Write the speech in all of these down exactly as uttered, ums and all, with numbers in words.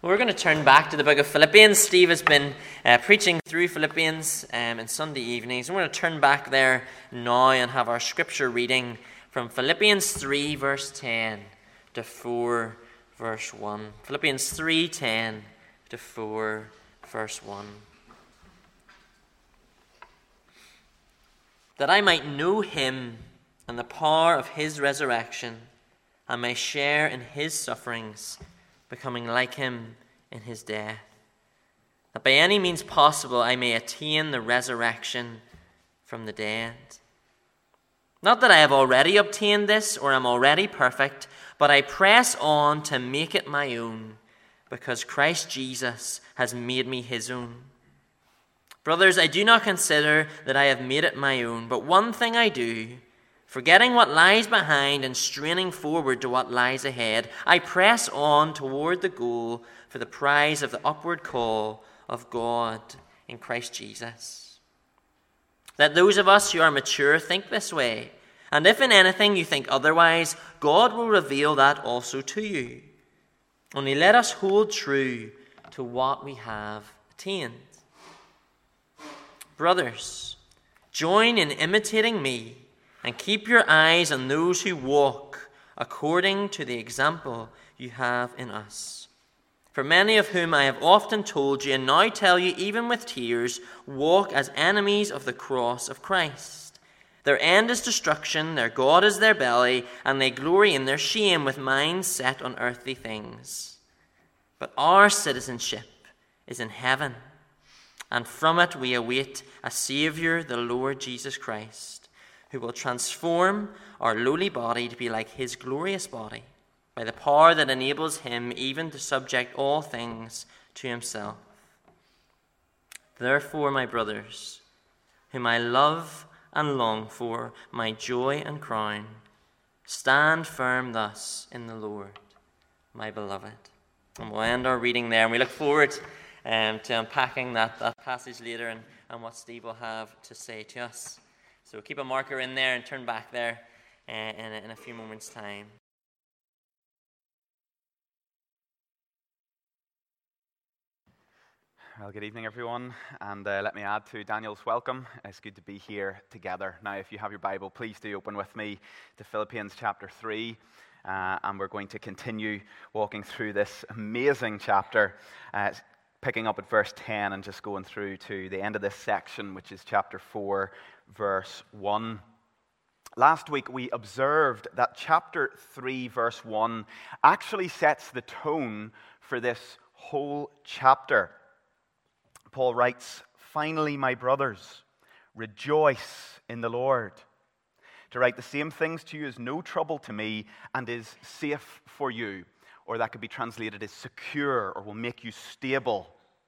We're going to turn back to the book of Philippians. Steve has been uh, preaching through Philippians um, on Sunday evenings. We're going to turn back there now and have our scripture reading from Philippians three, verse ten to four, verse one. Philippians three, ten to four, verse one. That I might know him and the power of his resurrection, and may share in his sufferings, becoming like him in his death, that by any means possible I may attain the resurrection from the dead. Not that I have already obtained this or am already perfect, but I press on to make it my own, because Christ Jesus has made me his own. Brothers, I do not consider that I have made it my own, but one thing I do, forgetting what lies behind and straining forward to what lies ahead, I press on toward the goal for the prize of the upward call of God in Christ Jesus. Let those of us who are mature think this way, and if in anything you think otherwise, God will reveal that also to you. Only let us hold true to what we have attained. Brothers, join in imitating me, and keep your eyes on those who walk according to the example you have in us. For many of whom I have often told you, and now tell you even with tears, walk as enemies of the cross of Christ. Their end is destruction, their God is their belly, and they glory in their shame with minds set on earthly things. But our citizenship is in heaven, and from it we await a Saviour, the Lord Jesus Christ, who will transform our lowly body to be like his glorious body, by the power that enables him even to subject all things to himself. Therefore, my brothers, whom I love and long for, my joy and crown, stand firm thus in the Lord, my beloved. And we'll end our reading there, and we look forward um, to unpacking that, that passage later and, and what Steve will have to say to us. So keep a marker in there and turn back there uh, in, a, in a few moments' time. Well, good evening, everyone, and uh, let me add to Daniel's welcome. It's good to be here together. Now, if you have your Bible, please do open with me to Philippians chapter three, uh, and we're going to continue walking through this amazing chapter, uh, picking up at verse ten and just going through to the end of this section, which is chapter four, verse one. Last week we observed that chapter three, verse one actually sets the tone for this whole chapter. Paul writes, "Finally, my brothers, rejoice in the Lord. To write the same things to you is no trouble to me and is safe for you." Or that could be translated as secure, or will make you stable.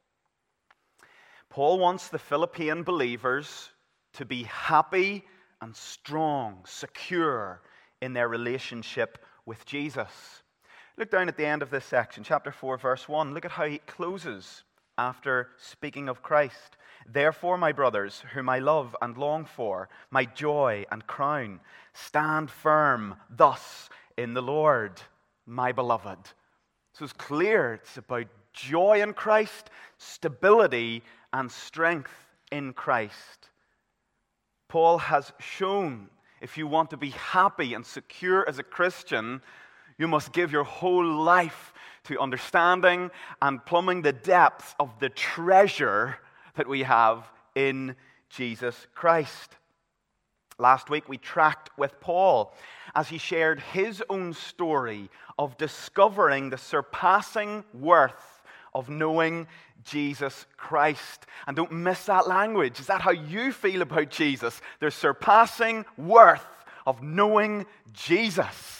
Paul wants the Philippian believers to be happy and strong, secure in their relationship with Jesus. Look down at the end of this section, chapter four, verse one. Look at how he closes after speaking of Christ. "Therefore, my brothers, whom I love and long for, my joy and crown, stand firm thus in the Lord, my beloved." So it's clear it's about joy in Christ, stability and strength in Christ. Paul has shown if you want to be happy and secure as a Christian, you must give your whole life to understanding and plumbing the depths of the treasure that we have in Jesus Christ. Last week we tracked with Paul as he shared his own story of discovering the surpassing worth of knowing Jesus Christ. And don't miss that language. Is that how you feel about Jesus? The surpassing worth of knowing Jesus.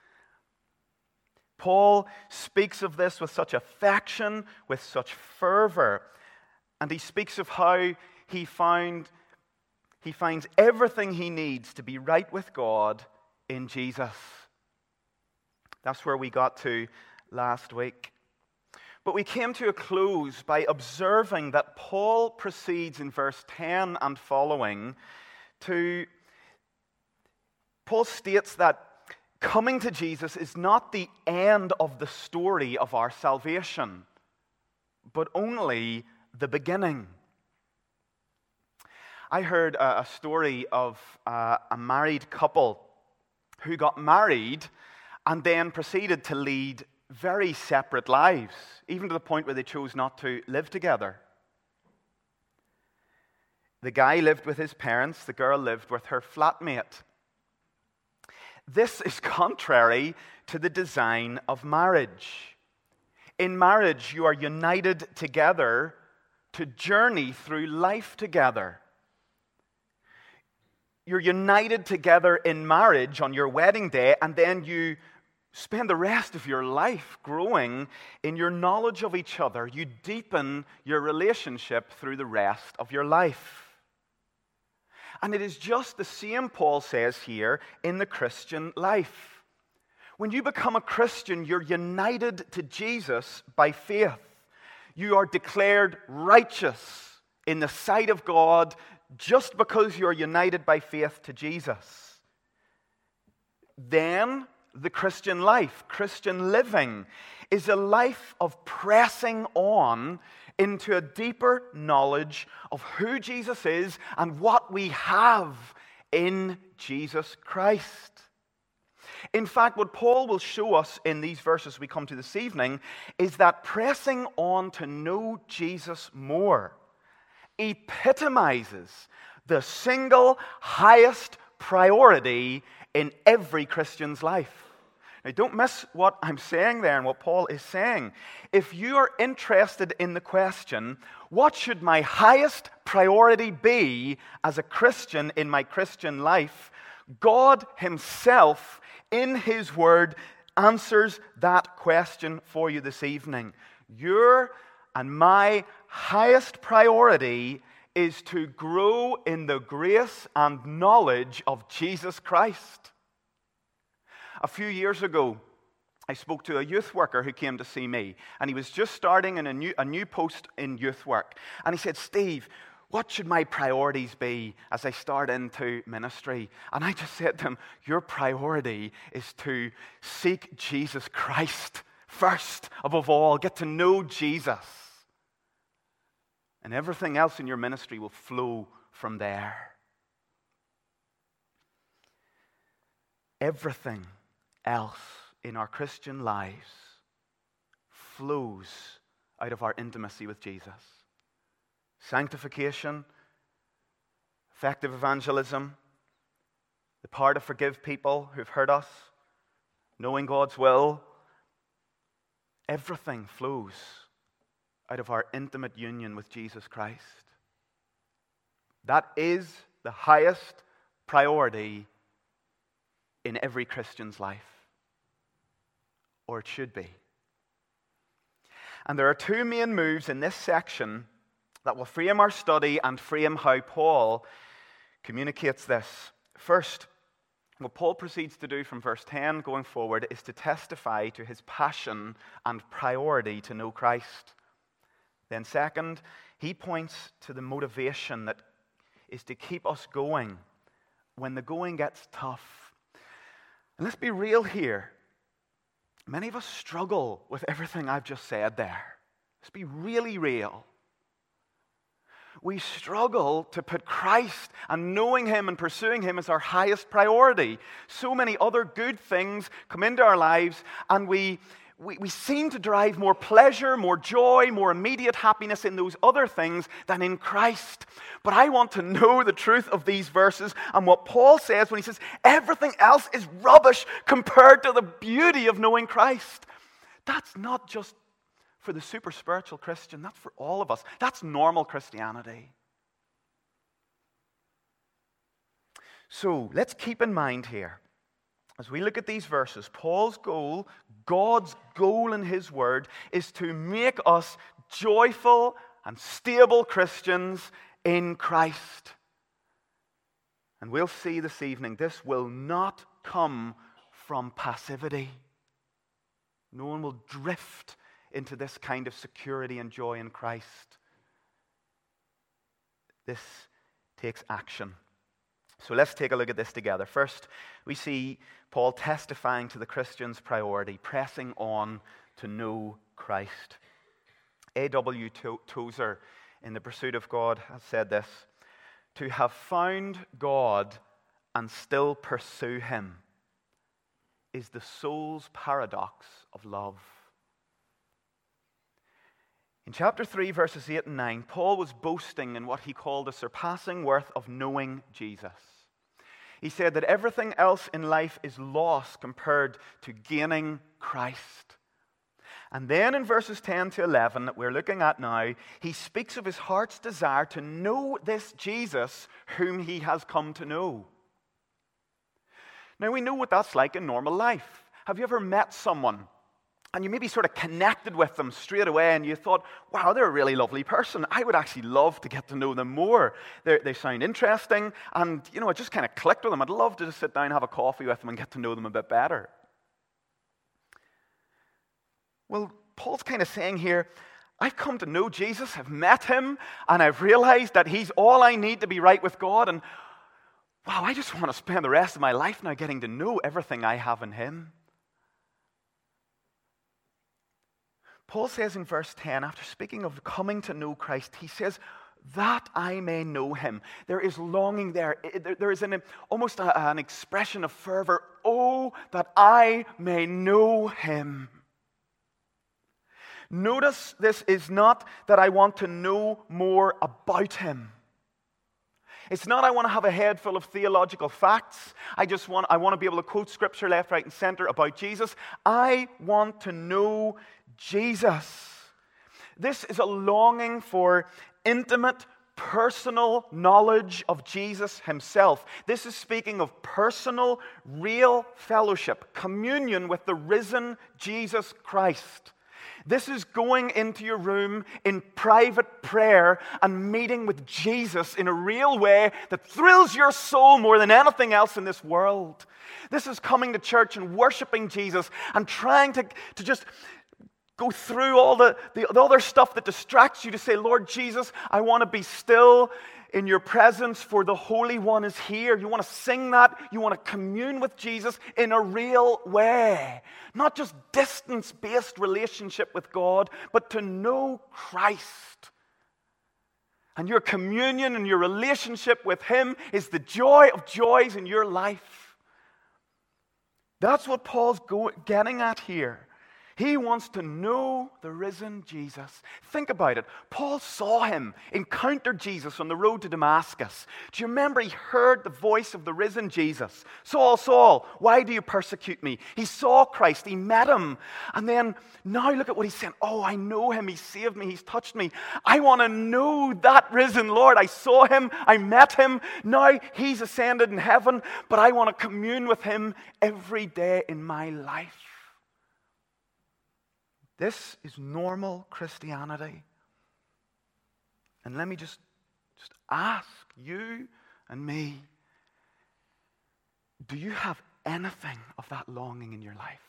Paul speaks of this with such affection, with such fervor. And he speaks of how he found He finds everything he needs to be right with God in Jesus. That's where we got to last week. But we came to a close by observing that Paul proceeds in verse ten and following to... Paul states that coming to Jesus is not the end of the story of our salvation. but only the beginning. I heard a, a story of uh, a married couple who got married and then proceeded to lead very separate lives, even to the point where they chose not to live together. The guy lived with his parents, the girl lived with her flatmate. This is contrary to the design of marriage. In marriage, you are united together to journey through life together. You're united together in marriage on your wedding day, and then you spend the rest of your life growing in your knowledge of each other. You deepen your relationship through the rest of your life. And it is just the same, Paul says here, in the Christian life. When you become a Christian, you're united to Jesus by faith. You are declared righteous in the sight of God just because you're united by faith to Jesus. Then, the Christian life, Christian living, is a life of pressing on into a deeper knowledge of who Jesus is and what we have in Jesus Christ. In fact, what Paul will show us in these verses we come to this evening is that pressing on to know Jesus more epitomizes the single highest priority in every Christian's life. Now, don't miss what I'm saying there and what Paul is saying. If you are interested in the question, what should my highest priority be as a Christian in my Christian life? God himself, in his word, answers that question for you this evening. Your and my highest priority is to grow in the grace and knowledge of Jesus Christ. A few years ago, I spoke to a youth worker who came to see me, and he was just starting in a new, a new post in youth work. And he said, "Steve, what should my priorities be as I start into ministry?" And I just said to him, your priority is to seek Jesus Christ first, above all. Get to know Jesus. And everything else in your ministry will flow from there. Everything else in our Christian lives flows out of our intimacy with Jesus. Sanctification, effective evangelism, the power to forgive people who've hurt us, knowing God's will, everything flows out of our intimate union with Jesus Christ. That is the highest priority in every Christian's life. Or it should be. And there are two main moves in this section that will frame our study and frame how Paul communicates this. First, what Paul proceeds to do from verse ten going forward is to testify to his passion and priority to know Christ. Then second, he points to the motivation that is to keep us going when the going gets tough. And let's be real here. Many of us struggle with everything I've just said there. Let's be really real. We struggle to put Christ and knowing him and pursuing him as our highest priority. So many other good things come into our lives, and we, we, we seem to derive more pleasure, more joy, more immediate happiness in those other things than in Christ. But I want to know the truth of these verses and what Paul says when he says everything else is rubbish compared to the beauty of knowing Christ. That's not just for the super spiritual Christian, that's for all of us. That's normal Christianity. So let's keep in mind here, as we look at these verses, Paul's goal, God's goal in his word, is to make us joyful and stable Christians in Christ. And we'll see this evening, this will not come from passivity. No one will drift into this kind of security and joy in Christ. This takes action. So let's take a look at this together. First, we see Paul testifying to the Christian's priority, pressing on to know Christ. A W Tozer, in The Pursuit of God, has said this: to have found God and still pursue him is the soul's paradox of love. In chapter three, verses eight and nine, Paul was boasting in what he called the surpassing worth of knowing Jesus. He said that everything else in life is lost compared to gaining Christ. And then in verses ten to eleven that we're looking at now, he speaks of his heart's desire to know this Jesus whom he has come to know. Now we know what that's like in normal life. Have you ever met someone and you maybe sort of connected with them straight away and you thought, wow, they're a really lovely person. I would actually love to get to know them more. They're, they sound interesting and, you know, it just kind of clicked with them. I'd love to just sit down and have a coffee with them and get to know them a bit better. Well, Paul's kind of saying here, I've come to know Jesus, I've met him, and I've realized that he's all I need to be right with God, and wow, I just want to spend the rest of my life now getting to know everything I have in him. Paul says in verse ten, after speaking of coming to know Christ, he says, that I may know him. There is longing there. There is an, almost a, an expression of fervor. Oh, that I may know him. Notice this is not that I want to know more about him. It's not I want to have a head full of theological facts. I just want, I want to be able to quote scripture left, right, and center about Jesus. I want to know Jesus. This is a longing for intimate, personal knowledge of Jesus himself. This is speaking of personal, real fellowship, communion with the risen Jesus Christ. This is going into your room in private prayer and meeting with Jesus in a real way that thrills your soul more than anything else in this world. This is coming to church and worshiping Jesus and trying to, to just go through all the, the, the other stuff that distracts you to say, Lord Jesus, I want to be still in your presence, for the Holy One is here. You want to sing that. You want to commune with Jesus in a real way. Not just distance-based relationship with God, but to know Christ. And your communion and your relationship with him is the joy of joys in your life. That's what Paul's go- getting at here. He wants to know the risen Jesus. Think about it. Paul saw him, encountered Jesus on the road to Damascus. Do you remember he heard the voice of the risen Jesus? Saul, Saul, why do you persecute me? He saw Christ. He met him. And then now look at what he's saying. Oh, I know him. He saved me. He's touched me. I want to know that risen Lord. I saw him. I met him. Now he's ascended in heaven. But I want to commune with him every day in my life. This is normal Christianity. And let me just, just ask you and me, do you have anything of that longing in your life?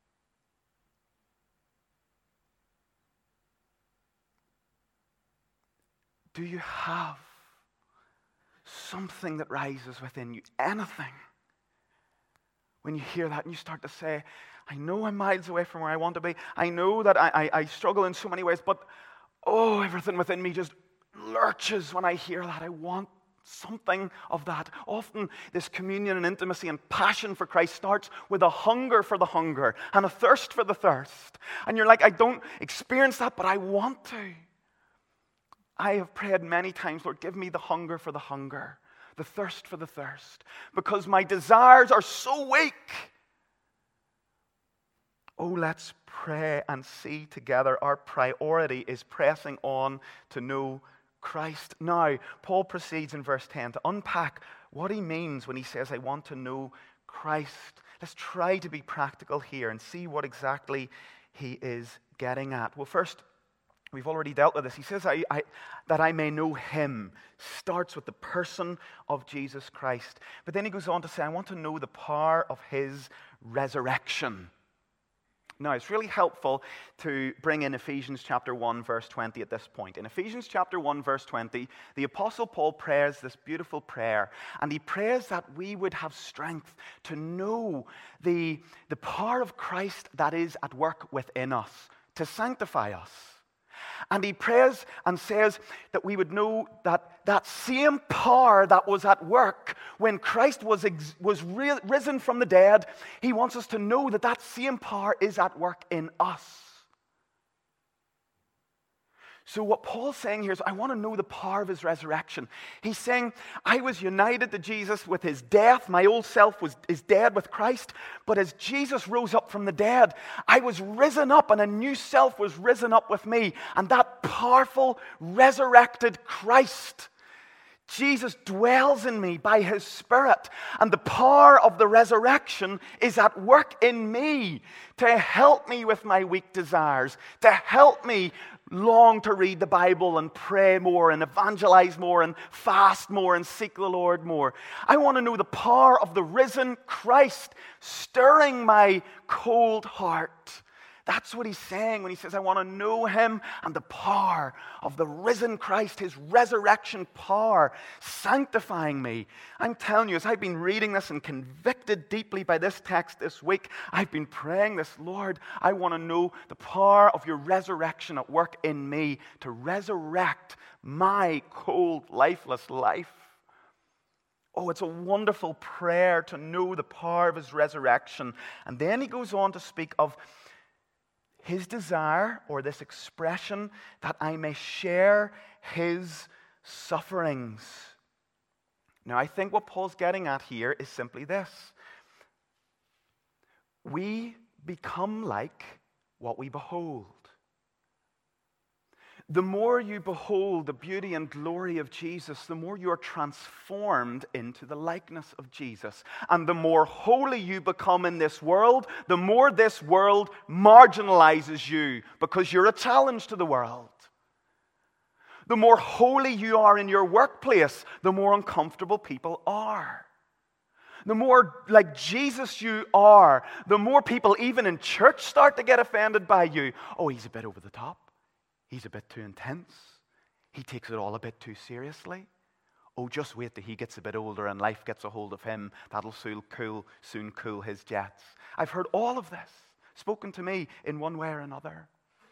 Do you have something that rises within you? Anything? When you hear that and you start to say, I know I'm miles away from where I want to be. I know that I, I, I struggle in so many ways, but oh, everything within me just lurches when I hear that. I want something of that. Often this communion and intimacy and passion for Christ starts with a hunger for the hunger and a thirst for the thirst. And you're like, I don't experience that, but I want to. I have prayed many times, Lord, give me the hunger for the hunger, the thirst for the thirst, because my desires are so weak. Oh, let's pray and see together. Our priority is pressing on to know Christ. Now, Paul proceeds in verse ten to unpack what he means when he says, I want to know Christ. Let's try to be practical here and see what exactly he is getting at. Well, first, we've already dealt with this. He says, I, I, that I may know him, starts with the person of Jesus Christ. But then he goes on to say, I want to know the power of his resurrection. Now, it's really helpful to bring in Ephesians chapter one, verse twenty at this point. In Ephesians chapter one, verse twenty, the Apostle Paul prays this beautiful prayer, and he prays that we would have strength to know the, the power of Christ that is at work within us, to sanctify us, And he prays and says that we would know that that same power that was at work when Christ was, ex- was ri- risen from the dead, he wants us to know that that same power is at work in us. So what Paul's saying here is, I want to know the power of his resurrection. He's saying, I was united to Jesus with his death. My old self was is dead with Christ. But as Jesus rose up from the dead, I was risen up, and a new self was risen up with me. And that powerful, resurrected Christ, Jesus, dwells in me by his Spirit. And the power of the resurrection is at work in me to help me with my weak desires, to help me long to read the Bible and pray more and evangelize more and fast more and seek the Lord more. I want to know the power of the risen Christ stirring my cold heart. That's what he's saying when he says, I want to know him and the power of the risen Christ, his resurrection power, sanctifying me. I'm telling you, as I've been reading this and convicted deeply by this text this week, I've been praying this, Lord, I want to know the power of your resurrection at work in me to resurrect my cold, lifeless life. Oh, it's a wonderful prayer to know the power of his resurrection. And then he goes on to speak of his desire, or this expression, that I may share his sufferings. Now, I think what Paul's getting at here is simply this. We become like what we behold. The more you behold the beauty and glory of Jesus, the more you are transformed into the likeness of Jesus. And the more holy you become in this world, the more this world marginalizes you because you're a challenge to the world. The more holy you are in your workplace, the more uncomfortable people are. The more like Jesus you are, the more people even in church start to get offended by you. Oh, he's a bit over the top. He's a bit too intense. He takes it all a bit too seriously. Oh, just wait till he gets a bit older and life gets a hold of him. That'll soon cool, soon cool his jets. I've heard all of this spoken to me in one way or another.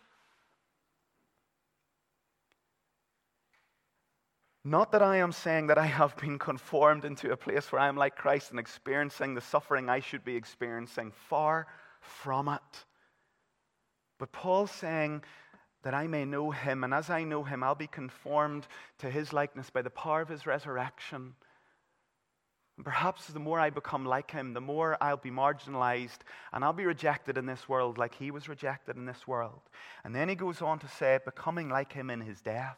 Not that I am saying that I have been conformed into a place where I am like Christ and experiencing the suffering I should be experiencing. Far from it. But Paul's saying that I may know him, and as I know him, I'll be conformed to his likeness by the power of his resurrection. And perhaps the more I become like him, the more I'll be marginalized, and I'll be rejected in this world like he was rejected in this world. And then he goes on to say, becoming like him in his death.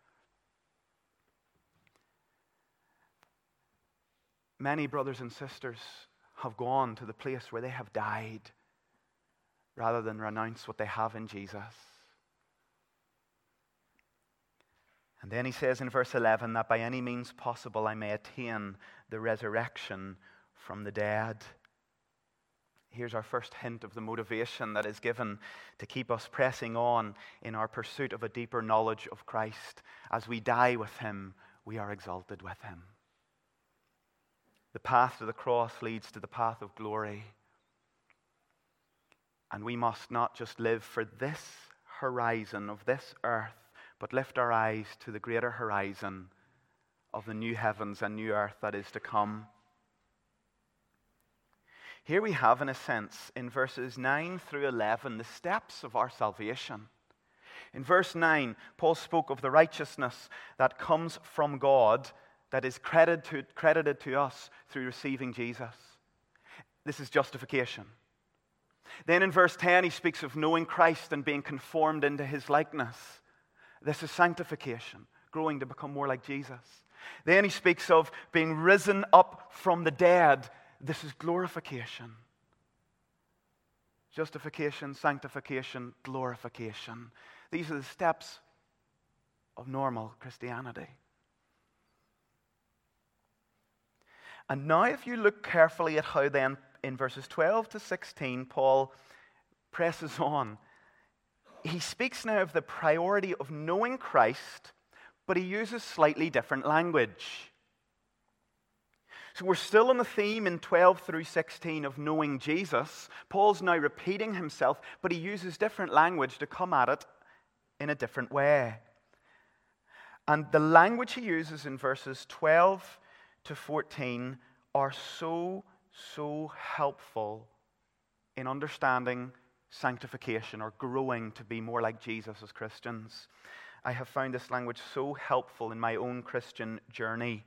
Many brothers and sisters have gone to the place where they have died rather than renounce what they have in Jesus. And then he says in verse eleven that by any means possible I may attain the resurrection from the dead. Here's our first hint of the motivation that is given to keep us pressing on in our pursuit of a deeper knowledge of Christ. As we die with him, we are exalted with him. The path to the cross leads to the path of glory. And we must not just live for this horizon of this earth, but lift our eyes to the greater horizon of the new heavens and new earth that is to come. Here we have, in a sense, in verses nine through eleven, the steps of our salvation. In verse nine, Paul spoke of the righteousness that comes from God, that is credited to, credited to us through receiving Jesus. This is justification. Then in verse ten, he speaks of knowing Christ and being conformed into his likeness. This is sanctification, growing to become more like Jesus. Then he speaks of being risen up from the dead. This is glorification. Justification, sanctification, glorification. These are the steps of normal Christianity. And now if you look carefully at how then in verses twelve to sixteen, Paul presses on. He speaks now of the priority of knowing Christ, but he uses slightly different language. So we're still on the theme in twelve through sixteen of knowing Jesus. Paul's now repeating himself, but he uses different language to come at it in a different way. And the language he uses in verses twelve to fourteen are so, so helpful in understanding sanctification or growing to be more like Jesus as Christians. I have found this language so helpful in my own Christian journey.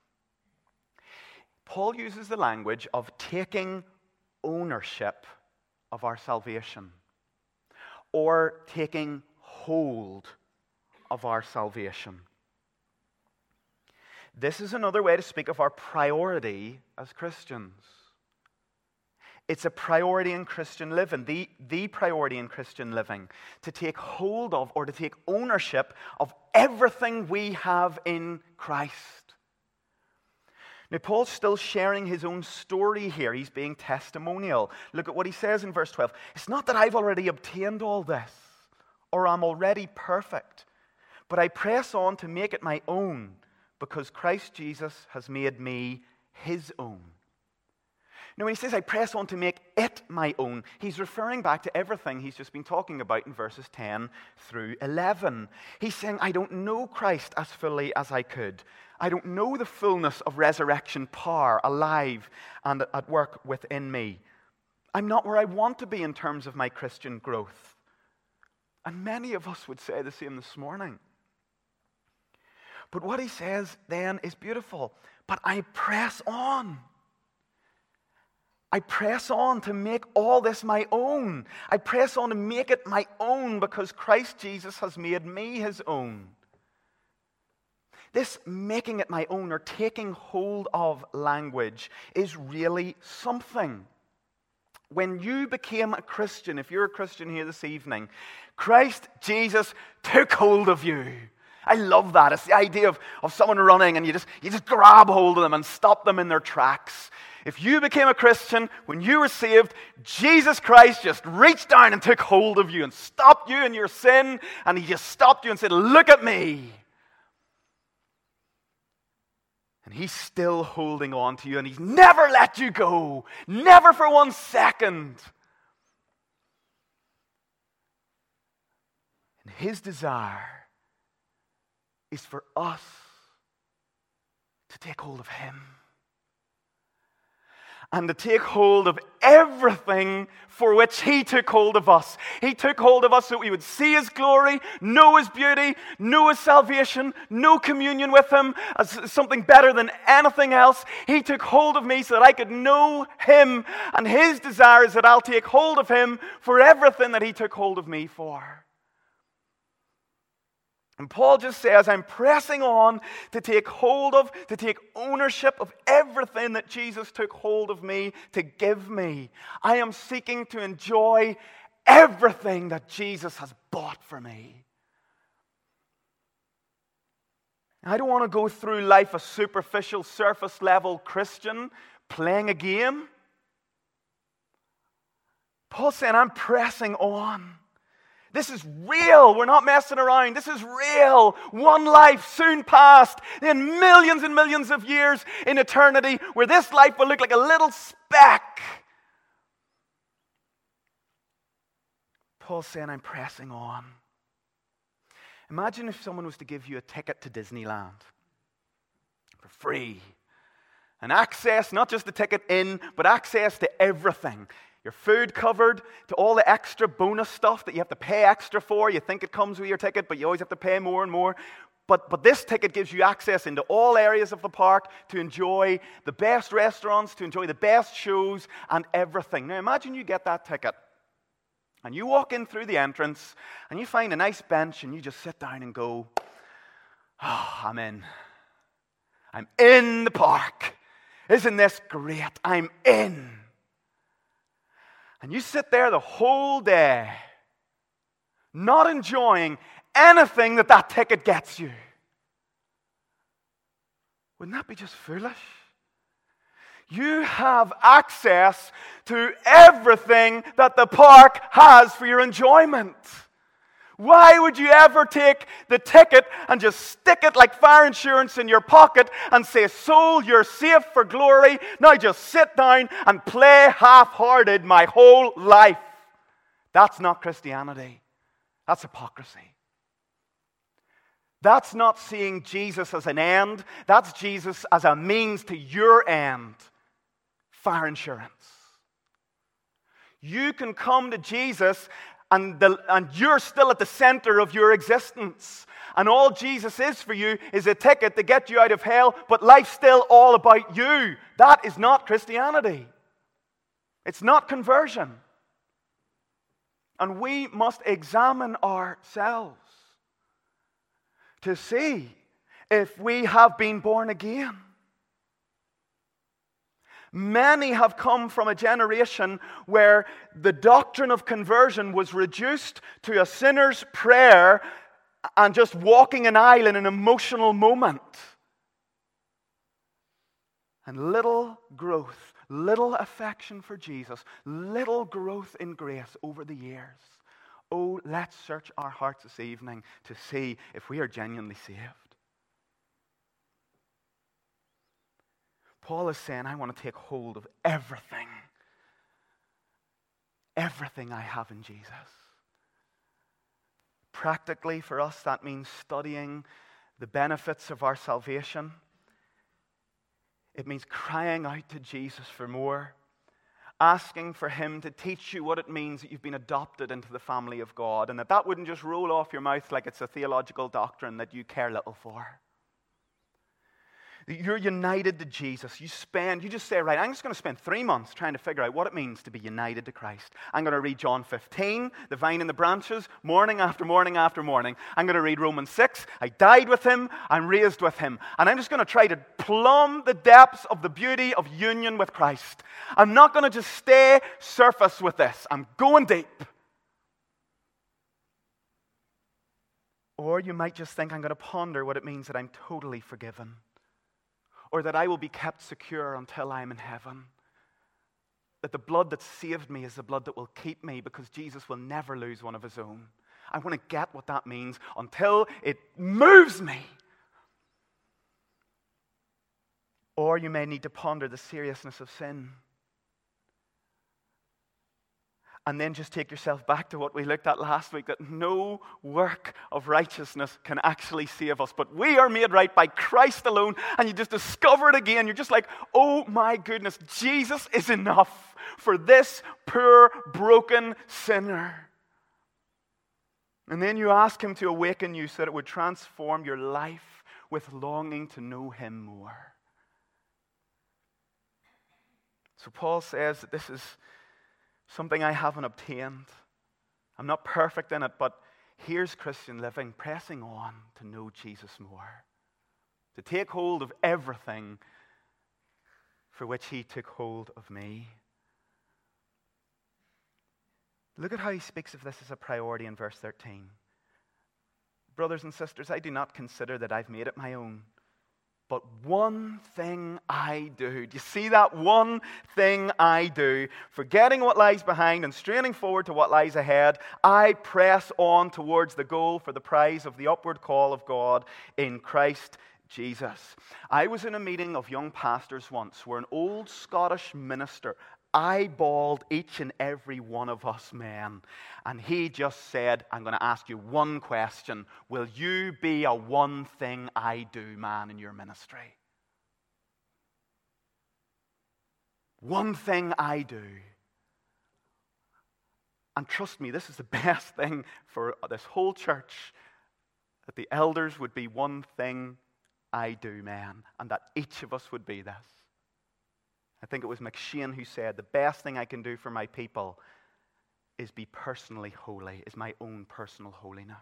Paul uses the language of taking ownership of our salvation, or taking hold of our salvation. This is another way to speak of our priority as Christians. It's a priority in Christian living, the, the priority in Christian living, to take hold of or to take ownership of everything we have in Christ. Now, Paul's still sharing his own story here. He's being testimonial. Look at what he says in verse twelve. It's not that I've already obtained all this, or I'm already perfect, but I press on to make it my own, because Christ Jesus has made me his own. Now, when he says, I press on to make it my own, he's referring back to everything he's just been talking about in verses ten through eleven. He's saying, I don't know Christ as fully as I could. I don't know the fullness of resurrection power alive and at work within me. I'm not where I want to be in terms of my Christian growth. And many of us would say the same this morning. But what he says then is beautiful. But I press on. I press on to make all this my own. I press on to make it my own because Christ Jesus has made me his own. This making it my own or taking hold of language is really something. When you became a Christian, if you're a Christian here this evening, Christ Jesus took hold of you. I love that. It's the idea of, of someone running and you just, you just grab hold of them and stop them in their tracks. If you became a Christian, when you were saved, Jesus Christ just reached down and took hold of you and stopped you in your sin, and he just stopped you and said, look at me. And he's still holding on to you, and he's never let you go. Never for one second. And his desire is for us to take hold of him. And to take hold of everything for which he took hold of us. He took hold of us so that we would see his glory, know his beauty, know his salvation, know communion with him as something better than anything else. He took hold of me so that I could know him. And his desire is that I'll take hold of him for everything that he took hold of me for. And Paul just says, I'm pressing on to take hold of, to take ownership of everything that Jesus took hold of me to give me. I am seeking to enjoy everything that Jesus has bought for me. I don't want to go through life a superficial, surface level Christian playing a game. Paul's saying, I'm pressing on. This is real. We're not messing around. This is real. One life soon past, then millions and millions of years in eternity where this life will look like a little speck. Paul's saying, I'm pressing on. Imagine if someone was to give you a ticket to Disneyland for free. And access, not just the ticket in, but access to everything. Your food covered, to all the extra bonus stuff that you have to pay extra for. You think it comes with your ticket, but you always have to pay more and more. But, but this ticket gives you access into all areas of the park to enjoy the best restaurants, to enjoy the best shows, and everything. Now imagine you get that ticket, and you walk in through the entrance, and you find a nice bench, and you just sit down and go, oh, I'm in. I'm in the park. Isn't this great? I'm in. And you sit there the whole day, not enjoying anything that that ticket gets you. Wouldn't that be just foolish? You have access to everything that the park has for your enjoyment. Why would you ever take the ticket and just stick it like fire insurance in your pocket and say, soul, you're safe for glory. Now just sit down and play half-hearted my whole life. That's not Christianity. That's hypocrisy. That's not seeing Jesus as an end. That's Jesus as a means to your end. Fire insurance. You can come to Jesus and, the, and you're still at the center of your existence. And all Jesus is for you is a ticket to get you out of hell, but life's still all about you. That is not Christianity. It's not conversion. And we must examine ourselves to see if we have been born again. Many have come from a generation where the doctrine of conversion was reduced to a sinner's prayer and just walking an aisle in an emotional moment. And little growth, little affection for Jesus, little growth in grace over the years. Oh, let's search our hearts this evening to see if we are genuinely saved. Paul is saying, I want to take hold of everything. Everything I have in Jesus. Practically for us, that means studying the benefits of our salvation. It means crying out to Jesus for more. Asking for Him to teach you what it means that you've been adopted into the family of God. And that that wouldn't just roll off your mouth like it's a theological doctrine that you care little for. You're united to Jesus. You spend, you just say, right, I'm just going to spend three months trying to figure out what it means to be united to Christ. I'm going to read John fifteen, the vine and the branches, morning after morning after morning. I'm going to read Romans six. I died with Him. I'm raised with Him. And I'm just going to try to plumb the depths of the beauty of union with Christ. I'm not going to just stay surface with this. I'm going deep. Or you might just think, I'm going to ponder what it means that I'm totally forgiven. Or that I will be kept secure until I'm in heaven. That the blood that saved me is the blood that will keep me, because Jesus will never lose one of His own. I want to get what that means until it moves me. Or you may need to ponder the seriousness of sin. And then just take yourself back to what we looked at last week, that no work of righteousness can actually save us. But we are made right by Christ alone. And you just discover it again. You're just like, oh my goodness, Jesus is enough for this poor, broken sinner. And then you ask Him to awaken you so that it would transform your life with longing to know Him more. So Paul says that this is something I haven't obtained. I'm not perfect in it, but here's Christian living, pressing on to know Jesus more. To take hold of everything for which He took hold of me. Look at how he speaks of this as a priority in verse thirteen. Brothers and sisters, I do not consider that I've made it my own. But one thing I do. Do you see that? One thing I do. Forgetting what lies behind and straining forward to what lies ahead, I press on towards the goal for the prize of the upward call of God in Christ Jesus. I was in a meeting of young pastors once where an old Scottish minister eyeballed each and every one of us men. And he just said, I'm going to ask you one question. Will you be a one thing I do man in your ministry? One thing I do. And trust me, this is the best thing for this whole church, that the elders would be one thing I do man, and that each of us would be this. I think it was McShane who said, the best thing I can do for my people is be personally holy, is my own personal holiness.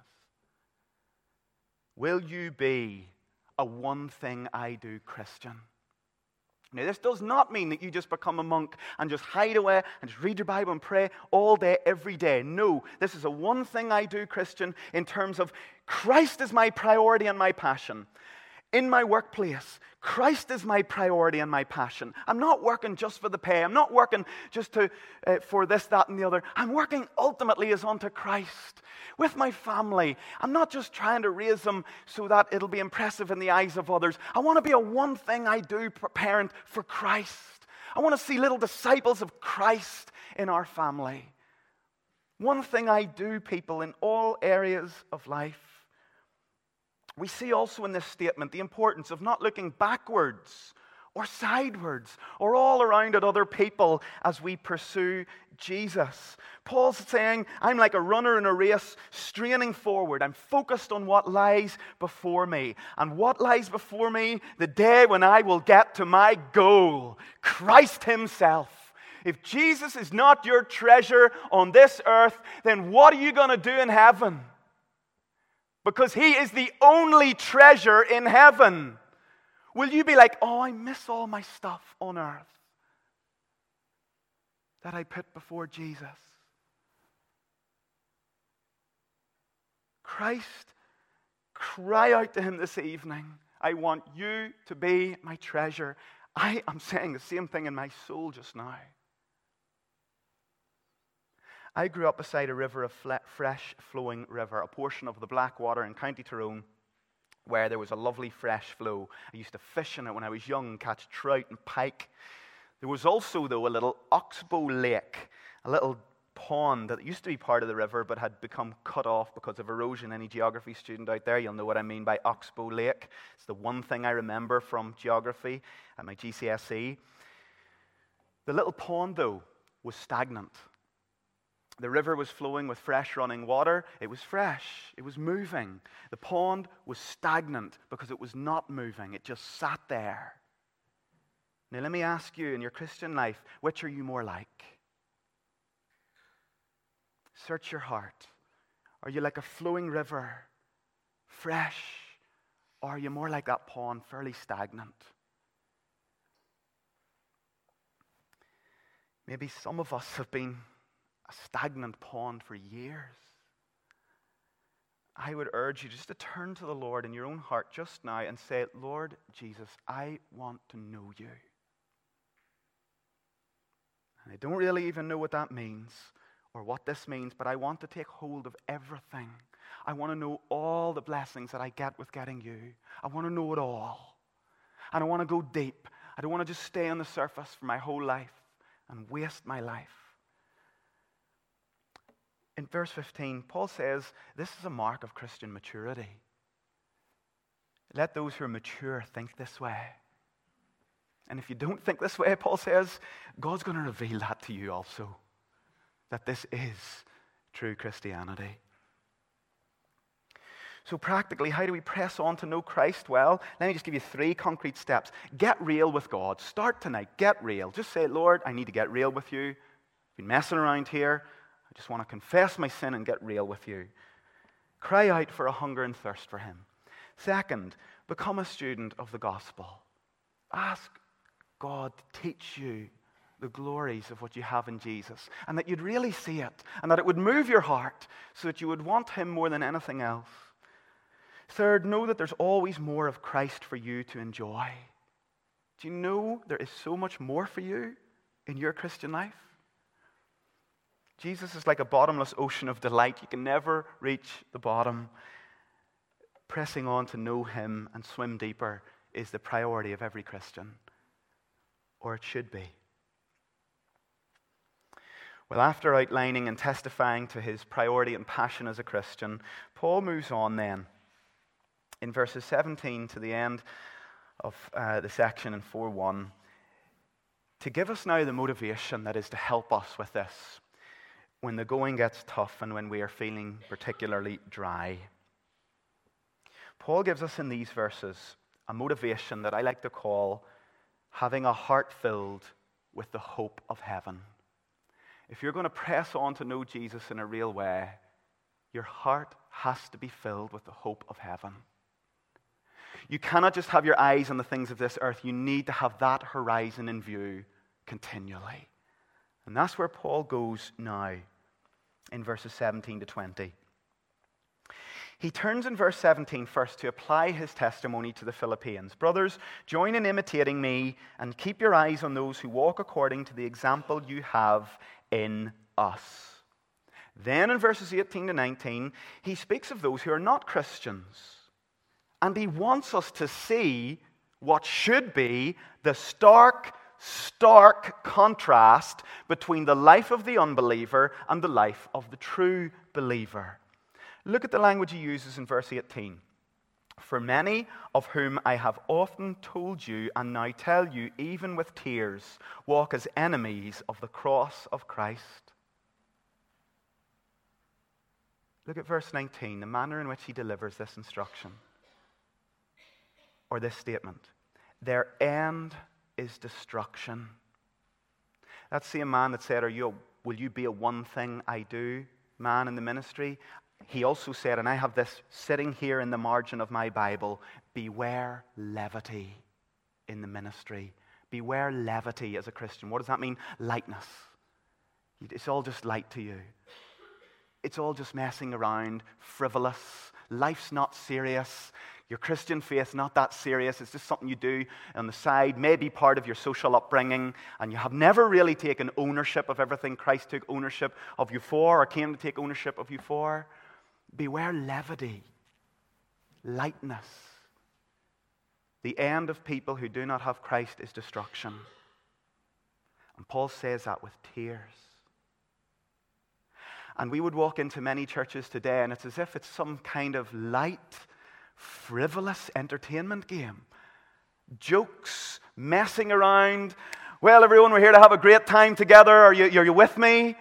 Will you be a one thing I do Christian? Now, this does not mean that you just become a monk and just hide away and just read your Bible and pray all day, every day. No, this is a one thing I do Christian in terms of Christ is my priority and my passion. In my workplace, Christ is my priority and my passion. I'm not working just for the pay. I'm not working just to uh, for this, that, and the other. I'm working ultimately as unto Christ. With my family, I'm not just trying to raise them so that it'll be impressive in the eyes of others. I want to be a one thing I do parent for Christ. I want to see little disciples of Christ in our family. One thing I do, people, in all areas of life. We see also in this statement the importance of not looking backwards or sidewards or all around at other people as we pursue Jesus. Paul's saying, I'm like a runner in a race, straining forward. I'm focused on what lies before me. And what lies before me? The day when I will get to my goal, Christ himself. If Jesus is not your treasure on this earth, then what are you going to do in heaven? Because he is the only treasure in heaven. Will you be like, oh, I miss all my stuff on earth that I put before Jesus? Christ, cry out to him this evening. I want you to be my treasure. I am saying the same thing in my soul just now. I grew up beside a river, a fresh flowing river, a portion of the Blackwater in County Tyrone, where there was a lovely fresh flow. I used to fish in it when I was young, catch trout and pike. There was also, though, a little Oxbow Lake, a little pond that used to be part of the river but had become cut off because of erosion. Any geography student out there, you'll know what I mean by Oxbow Lake. It's the one thing I remember from geography at my G C S E. The little pond, though, was stagnant. The river was flowing with fresh running water. It was fresh. It was moving. The pond was stagnant because it was not moving. It just sat there. Now let me ask you, in your Christian life, which are you more like? Search your heart. Are you like a flowing river, fresh? Or are you more like that pond, fairly stagnant? Maybe some of us have been a stagnant pond for years. I would urge you just to turn to the Lord in your own heart just now and say, Lord Jesus, I want to know you. And I don't really even know what that means or what this means, but I want to take hold of everything. I want to know all the blessings that I get with getting you. I want to know it all. And I want to go deep. I don't want to just stay on the surface for my whole life and waste my life. In verse fifteen, Paul says, this is a mark of Christian maturity. Let those who are mature think this way. And if you don't think this way, Paul says, God's going to reveal that to you also. That this is true Christianity. So practically, how do we press on to know Christ? Well, let me just give you three concrete steps. Get real with God. Start tonight. Get real. Just say, Lord, I need to get real with you. I've been messing around here. I just want to confess my sin and get real with you. Cry out for a hunger and thirst for him. Second, become a student of the gospel. Ask God to teach you the glories of what you have in Jesus, and that you'd really see it, and that it would move your heart so that you would want him more than anything else. Third, know that there's always more of Christ for you to enjoy. Do you know there is so much more for you in your Christian life? Jesus is like a bottomless ocean of delight. You can never reach the bottom. Pressing on to know him and swim deeper is the priority of every Christian, or it should be. Well, after outlining and testifying to his priority and passion as a Christian, Paul moves on then in verses seventeen to the end of uh, the section in four one to give us now the motivation that is to help us with this when the going gets tough and when we are feeling particularly dry. Paul gives us in these verses a motivation that I like to call having a heart filled with the hope of heaven. If you're going to press on to know Jesus in a real way, your heart has to be filled with the hope of heaven. You cannot just have your eyes on the things of this earth. You need to have that horizon in view continually. And that's where Paul goes now in verses seventeen to twenty. He turns in verse seventeen first to apply his testimony to the Philippians. Brothers, join in imitating me and keep your eyes on those who walk according to the example you have in us. Then in verses eighteen to nineteen, he speaks of those who are not Christians. And he wants us to see what should be the stark, stark contrast between the life of the unbeliever and the life of the true believer. Look at the language he uses in verse eighteen. For many of whom I have often told you and now tell you, even with tears, walk as enemies of the cross of Christ. Look at verse nineteen, the manner in which he delivers this instruction, or this statement. Their end is destruction. That same man that said, Are you, will you be a one thing I do man in the ministry? He also said, and I have this sitting here in the margin of my Bible, beware levity in the ministry. Beware levity as a Christian. What does that mean? Lightness. It's all just light to you. It's all just messing around, frivolous. Life's not serious. Your Christian faith's not that serious. It's just something you do on the side, maybe part of your social upbringing, and you have never really taken ownership of everything Christ took ownership of you for, or came to take ownership of you for. Beware levity, lightness. The end of people who do not have Christ is destruction. And Paul says that with tears. And we would walk into many churches today, and it's as if it's some kind of light, frivolous entertainment game. Jokes, messing around. Well, everyone, we're here to have a great time together. Are you, are you with me?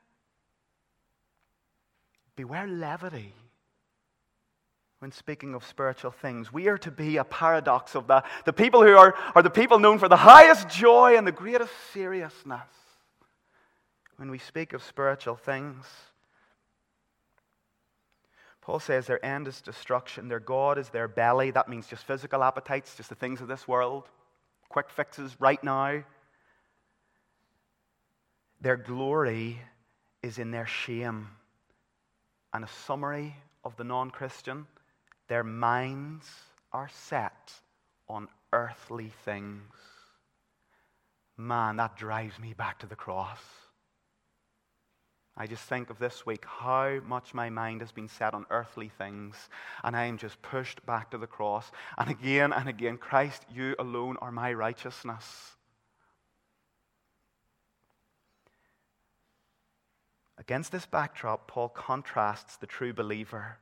Beware levity when speaking of spiritual things. We are to be a paradox of that. The people who are, are the people known for the highest joy and the greatest seriousness when we speak of spiritual things. Paul says their end is destruction. Their God is their belly. That means just physical appetites, just the things of this world. Quick fixes right now. Their glory is in their shame. And a summary of the non-Christian, their minds are set on earthly things. Man, that drives me back to the cross. I just think of this week how much my mind has been set on earthly things, and I am just pushed back to the cross. And again and again, Christ, you alone are my righteousness. Against this backdrop, Paul contrasts the true believer.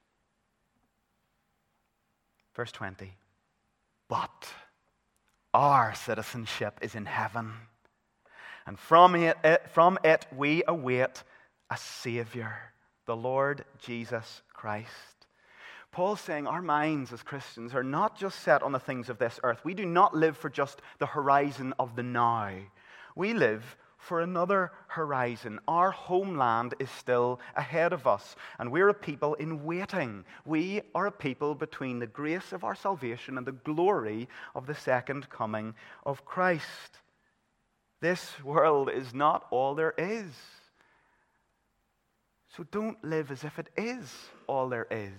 Verse twenty. But our citizenship is in heaven, and from it, it, from it we await a Savior, the Lord Jesus Christ. Paul's saying our minds as Christians are not just set on the things of this earth. We do not live for just the horizon of the now. We live for another horizon. Our homeland is still ahead of us, and we're a people in waiting. We are a people between the grace of our salvation and the glory of the second coming of Christ. This world is not all there is. So don't live as if it is all there is.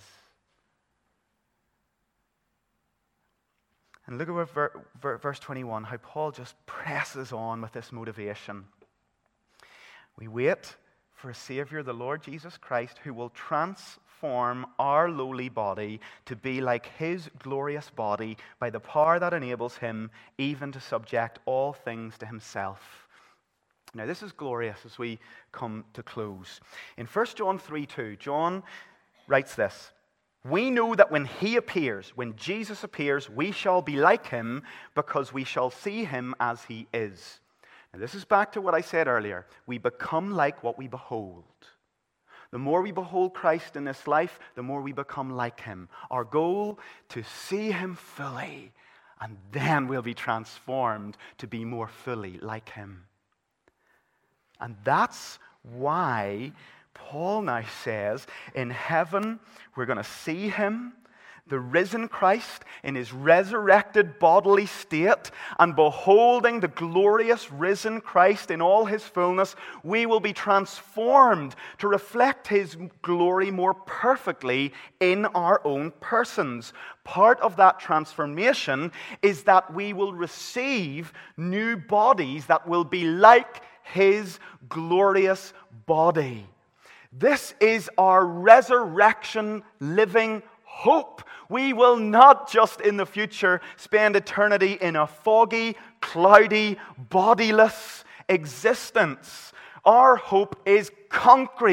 And look at ver- ver- verse twenty-one, how Paul just presses on with this motivation. We wait for a Savior, the Lord Jesus Christ, who will transform our lowly body to be like His glorious body by the power that enables Him even to subject all things to Himself. Now, this is glorious as we come to close. In First John three two, John writes this. We know that when He appears, when Jesus appears, we shall be like Him because we shall see Him as He is. Now, this is back to what I said earlier. We become like what we behold. The more we behold Christ in this life, the more we become like Him. Our goal, to see Him fully, and then we'll be transformed to be more fully like Him. And that's why Paul now says, in heaven, we're going to see Him, the risen Christ, in His resurrected bodily state, and beholding the glorious risen Christ in all His fullness, we will be transformed to reflect His glory more perfectly in our own persons. Part of that transformation is that we will receive new bodies that will be like His glorious body. This is our resurrection living hope. We will not just in the future spend eternity in a foggy, cloudy, bodiless existence. Our hope is concrete.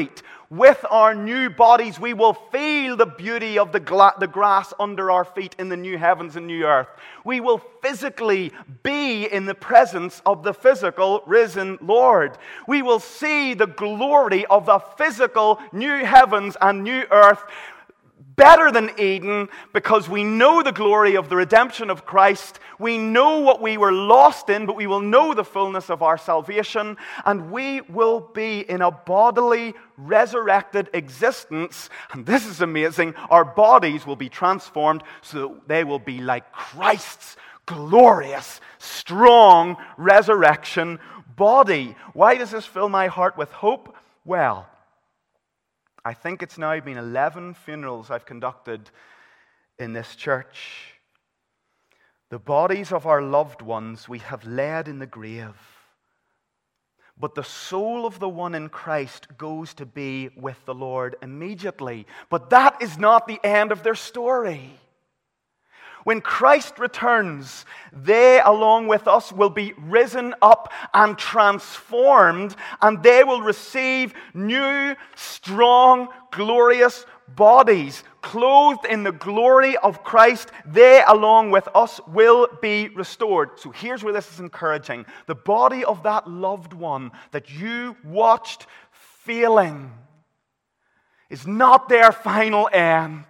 With our new bodies, we will feel the beauty of the, gla- the grass under our feet in the new heavens and new earth. We will physically be in the presence of the physical risen Lord. We will see the glory of the physical new heavens and new earth, better than Eden, because we know the glory of the redemption of Christ. We know what we were lost in, but we will know the fullness of our salvation, and we will be in a bodily, resurrected existence. And this is amazing. Our bodies will be transformed so that they will be like Christ's glorious, strong resurrection body. Why does this fill my heart with hope? Well, I think it's now been eleven funerals I've conducted in this church. The bodies of our loved ones we have laid in the grave, but the soul of the one in Christ goes to be with the Lord immediately. But that is not the end of their story. When Christ returns, they, along with us, will be risen up and transformed, and they will receive new, strong, glorious bodies. Clothed in the glory of Christ, they, along with us, will be restored. So here's where this is encouraging. The body of that loved one that you watched failing is not their final end.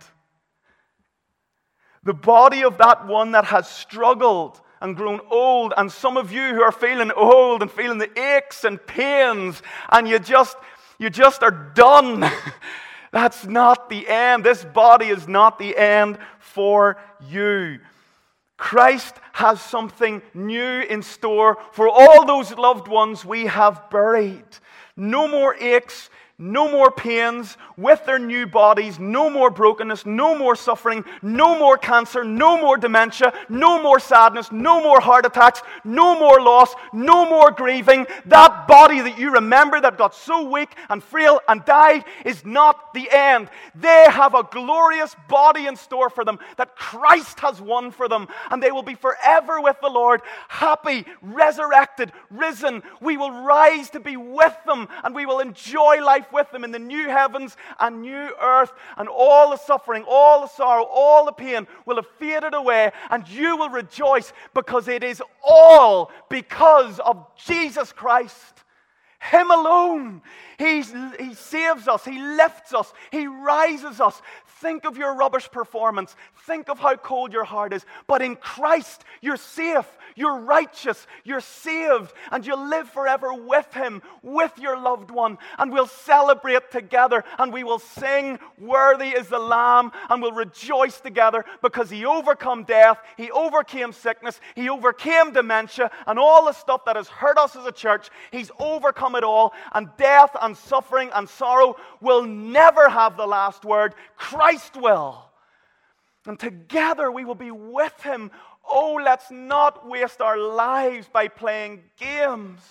The body of that one that has struggled and grown old, and some of you who are feeling old and feeling the aches and pains, and you just, you just are done. That's not the end. This body is not the end for you. Christ has something new in store for all those loved ones we have buried. No more aches, no more pains with their new bodies, no more brokenness, no more suffering, no more cancer, no more dementia, no more sadness, no more heart attacks, no more loss, no more grieving. That body that you remember that got so weak and frail and died is not the end. They have a glorious body in store for them that Christ has won for them, and they will be forever with the Lord, happy, resurrected, risen. We will rise to be with them, and we will enjoy life with them in the new heavens and new earth, and all the suffering, all the sorrow, all the pain will have faded away, and you will rejoice because it is all because of Jesus Christ. Him alone. He's, he saves us. He lifts us. He rises us. Think of your rubbish performance. Think of how cold your heart is. But in Christ, you're safe. You're righteous. You're saved. And you'll live forever with Him, with your loved one. And we'll celebrate together. And we will sing, "Worthy is the Lamb." And we'll rejoice together because He overcome death. He overcame sickness. He overcame dementia and all the stuff that has hurt us as a church. He's overcome it all. And death and suffering and sorrow will never have the last word. Christ will. And together we will be with Him. Oh, let's not waste our lives by playing games.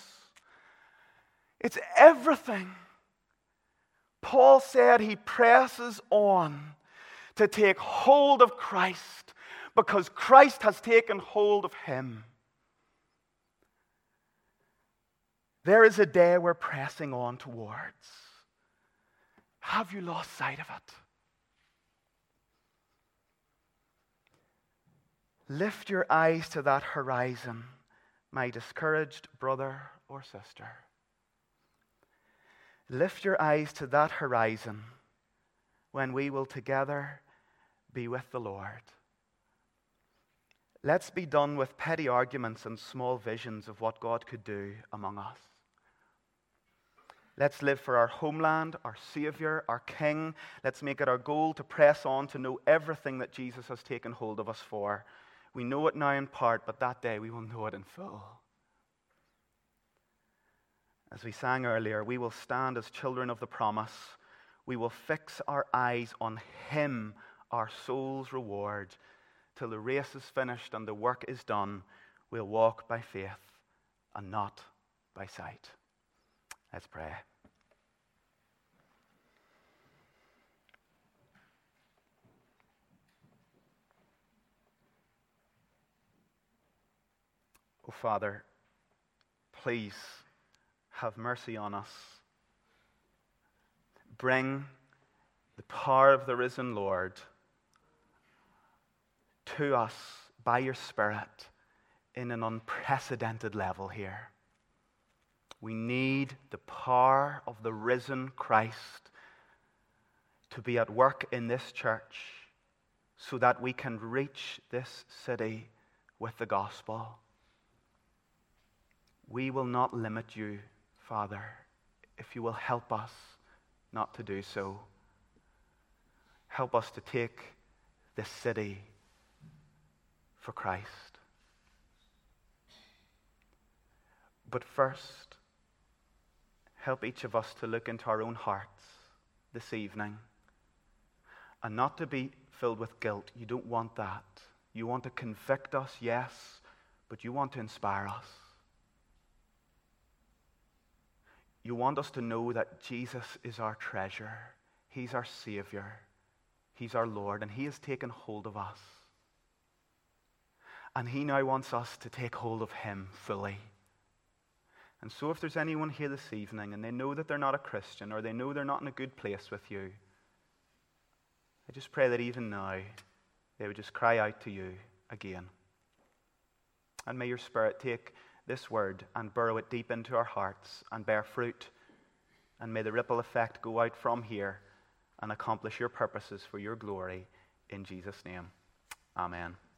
It's everything. Paul said he presses on to take hold of Christ because Christ has taken hold of him. There is a day we're pressing on towards. Have you lost sight of it? Lift your eyes to that horizon, my discouraged brother or sister. Lift your eyes to that horizon when we will together be with the Lord. Let's be done with petty arguments and small visions of what God could do among us. Let's live for our homeland, our Savior, our King. Let's make it our goal to press on to know everything that Jesus has taken hold of us for. We know it now in part, but that day we will know it in full. As we sang earlier, we will stand as children of the promise. We will fix our eyes on Him, our soul's reward. Till the race is finished and the work is done, we'll walk by faith and not by sight. Let's pray. Oh, Father, please have mercy on us. bring the power of the risen Lord to us by your Spirit in an unprecedented level here. We need the power of the risen Christ to be at work in this church so that we can reach this city with the gospel. We will not limit you, Father, if you will help us not to do so. Help us to take this city for Christ. But first, help each of us to look into our own hearts this evening and not to be filled with guilt. You don't want that. You want to convict us, yes, but you want to inspire us. You want us to know that Jesus is our treasure. He's our Savior. He's our Lord, and He has taken hold of us. And He now wants us to take hold of Him fully. And so if there's anyone here this evening and they know that they're not a Christian or they know they're not in a good place with you, I just pray that even now they would just cry out to you again. And may your Spirit take this word and burrow it deep into our hearts and bear fruit. And may the ripple effect go out from here and accomplish your purposes for your glory in Jesus' name. Amen.